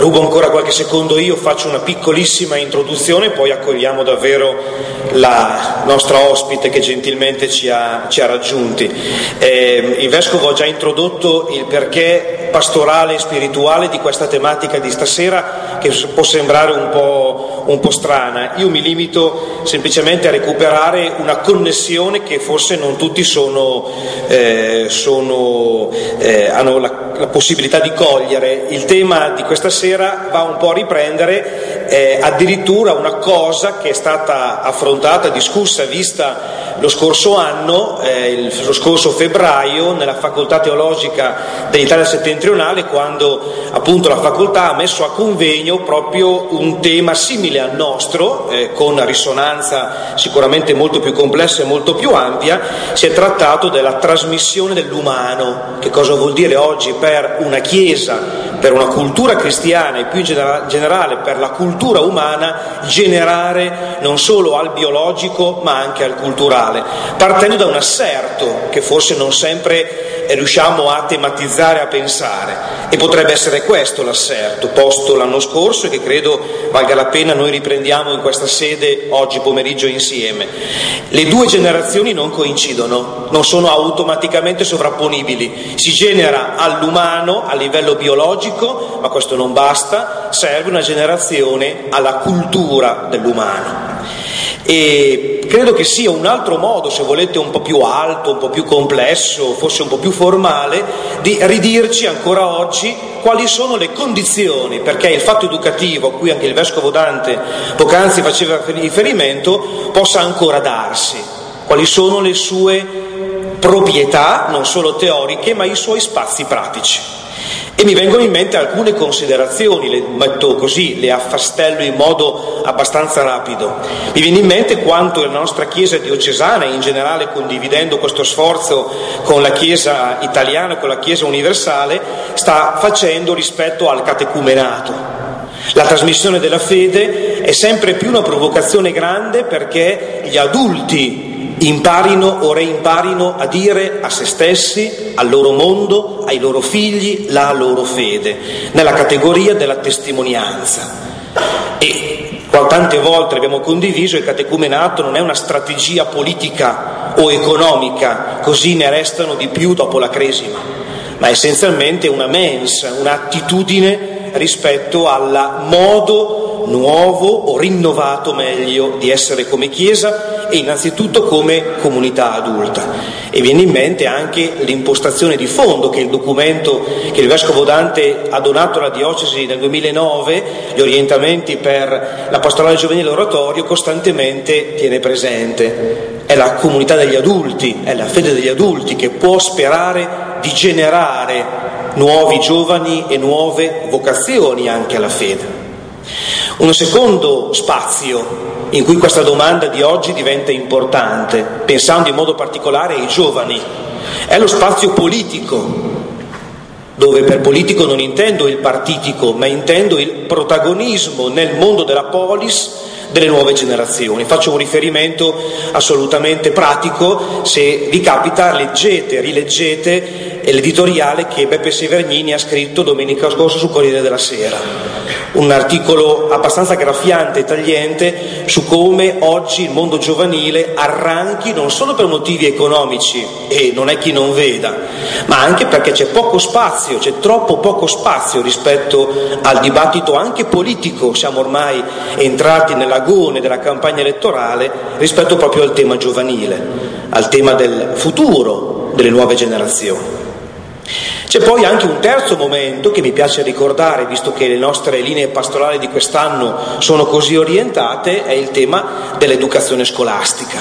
rubo ancora qualche secondo io, faccio una piccolissima introduzione, poi accogliamo davvero la nostra ospite che gentilmente ci ha raggiunti. Il Vescovo ha già introdotto il perché pastorale e spirituale di questa tematica di stasera, che può sembrare un po' strana. Io mi limito semplicemente a recuperare una connessione che forse non tutti hanno la possibilità di cogliere. Il tema di questa sera va un po' a riprendere addirittura una cosa che è stata affrontata, discussa, vista lo scorso anno, lo scorso febbraio, nella Facoltà Teologica dell'Italia Settentrionale, quando appunto la facoltà ha messo a convegno proprio un tema simile al nostro, con risonanza sicuramente molto più complessa e molto più ampia. Si è trattato della trasmissione dell'umano. Che cosa vuol dire oggi per una Chiesa, per una cultura cristiana e più in generale per la cultura umana, generare non solo al biologico ma anche al culturale, partendo da un asserto che forse non sempre riusciamo a tematizzare, a pensare, e potrebbe essere questo l'asserto posto l'anno scorso e che credo valga la pena noi riprendiamo in questa sede oggi pomeriggio insieme. Le due generazioni non coincidono, non sono automaticamente sovrapponibili, si genera all'umano a livello biologico, ma questo non basta, serve una generazione alla cultura dell'umano. E credo che sia un altro modo, se volete un po' più alto, un po' più complesso, forse un po' più formale, di ridirci ancora oggi quali sono le condizioni perché il fatto educativo, a cui anche il Vescovo Dante poc'anzi faceva riferimento, possa ancora darsi, quali sono le sue proprietà, non solo teoriche, ma i suoi spazi pratici. E mi vengono in mente alcune considerazioni, le metto così, le affastello in modo abbastanza rapido. Mi viene in mente quanto la nostra Chiesa diocesana, in generale condividendo questo sforzo con la Chiesa italiana, con la Chiesa universale, sta facendo rispetto al catecumenato. La trasmissione della fede è sempre più una provocazione grande perché gli adulti imparino o reimparino a dire a se stessi, al loro mondo, ai loro figli, la loro fede, nella categoria della testimonianza. E tante volte abbiamo condiviso, il catecumenato non è una strategia politica o economica, così ne restano di più dopo la Cresima, ma essenzialmente una mens, un'attitudine rispetto al modo nuovo o rinnovato meglio di essere come Chiesa e innanzitutto come comunità adulta. E viene in mente anche l'impostazione di fondo che il documento che il Vescovo Dante ha donato alla Diocesi nel 2009, gli orientamenti per la pastorale giovanile oratorio, costantemente tiene presente. È la comunità degli adulti, è la fede degli adulti che può sperare di generare nuovi giovani e nuove vocazioni anche alla fede. Un secondo spazio in cui questa domanda di oggi diventa importante, pensando in modo particolare ai giovani, è lo spazio politico, dove per politico non intendo il partitico, ma intendo il protagonismo nel mondo della polis delle nuove generazioni. Faccio un riferimento assolutamente pratico: se vi capita, leggete, rileggete l'editoriale che Beppe Severnini ha scritto domenica scorsa su Corriere della Sera, un articolo abbastanza graffiante e tagliente su come oggi il mondo giovanile arranchi non solo per motivi economici, e non è chi non veda, ma anche perché c'è poco spazio, c'è troppo poco spazio rispetto al dibattito anche politico. Siamo ormai entrati nell'agone della campagna elettorale rispetto proprio al tema giovanile, al tema del futuro delle nuove generazioni. C'è poi anche un terzo momento che mi piace ricordare, visto che le nostre linee pastorali di quest'anno sono così orientate, è il tema dell'educazione scolastica.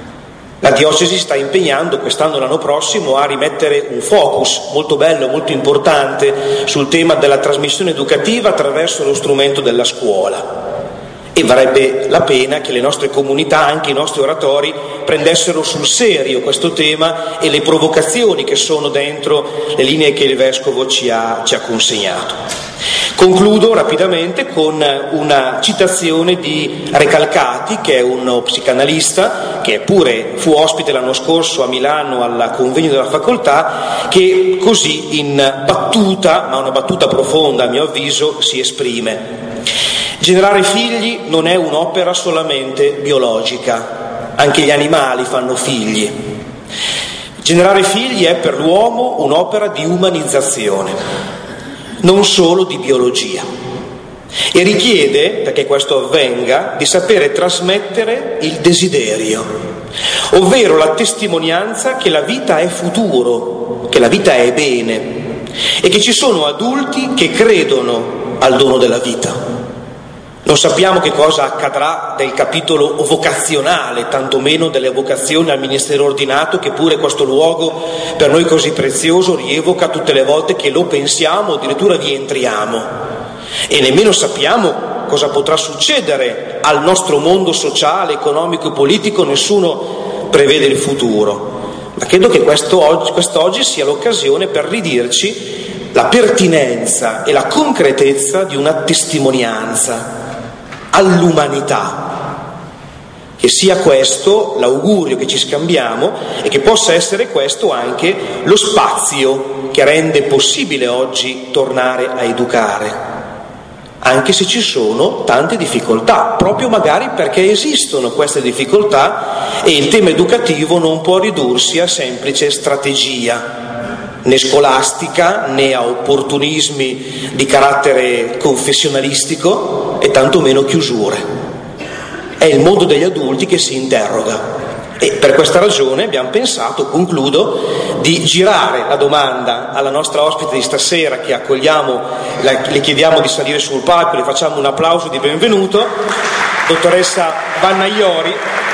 La Diocesi sta impegnando quest'anno e l'anno prossimo a rimettere un focus molto bello, molto importante sul tema della trasmissione educativa attraverso lo strumento della scuola. E varrebbe la pena che le nostre comunità, anche i nostri oratori, prendessero sul serio questo tema e le provocazioni che sono dentro le linee che il Vescovo ci ha consegnato. Concludo rapidamente con una citazione di Recalcati, che è uno psicanalista che pure fu ospite l'anno scorso a Milano al convegno della facoltà, che così in battuta, ma una battuta profonda a mio avviso, si esprime: generare figli non è un'opera solamente biologica, anche gli animali fanno figli. Generare figli è per l'uomo un'opera di umanizzazione, non solo di biologia, e richiede, perché questo avvenga, di sapere trasmettere il desiderio, ovvero la testimonianza che la vita è futuro, che la vita è bene e che ci sono adulti che credono al dono della vita. Non sappiamo che cosa accadrà del capitolo vocazionale, tantomeno delle vocazioni al ministero ordinato, che pure questo luogo per noi così prezioso rievoca tutte le volte che lo pensiamo, addirittura vi entriamo. E nemmeno sappiamo cosa potrà succedere al nostro mondo sociale, economico e politico, nessuno prevede il futuro. Ma credo che quest'oggi sia l'occasione per ridirci la pertinenza e la concretezza di una testimonianza all'umanità, che sia questo l'augurio che ci scambiamo e che possa essere questo anche lo spazio che rende possibile oggi tornare a educare, anche se ci sono tante difficoltà, proprio magari perché esistono queste difficoltà e il tema educativo non può ridursi a semplice strategia né scolastica né a opportunismi di carattere confessionalistico e tantomeno chiusure. È il mondo degli adulti che si interroga e per questa ragione abbiamo pensato, concludo, di girare la domanda alla nostra ospite di stasera, che accogliamo, le chiediamo di salire sul palco, le facciamo un applauso di benvenuto, dottoressa Vanna Iori,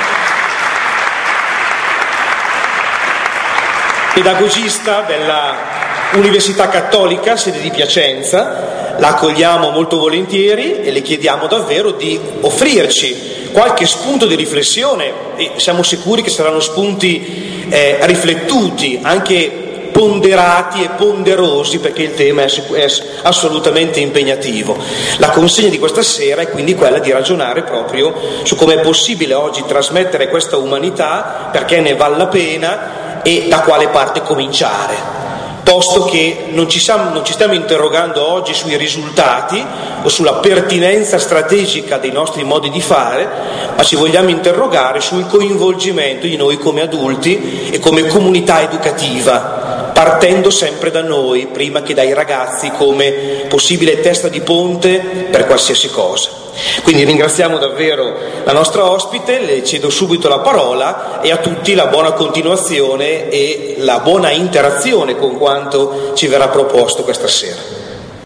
pedagogista della Università Cattolica, sede di Piacenza. La accogliamo molto volentieri e le chiediamo davvero di offrirci qualche spunto di riflessione, e siamo sicuri che saranno spunti riflettuti, anche ponderati e ponderosi, perché il tema è assolutamente impegnativo. La consegna di questa sera è quindi quella di ragionare proprio su come è possibile oggi trasmettere questa umanità, perché ne vale la pena e da quale parte cominciare, posto che non ci stiamo interrogando oggi sui risultati o sulla pertinenza strategica dei nostri modi di fare, ma ci vogliamo interrogare sul coinvolgimento di noi come adulti e come comunità educativa, partendo sempre da noi prima che dai ragazzi come possibile testa di ponte per qualsiasi cosa. Quindi ringraziamo davvero la nostra ospite, le cedo subito la parola e a tutti la buona continuazione e la buona interazione con quanto ci verrà proposto questa sera.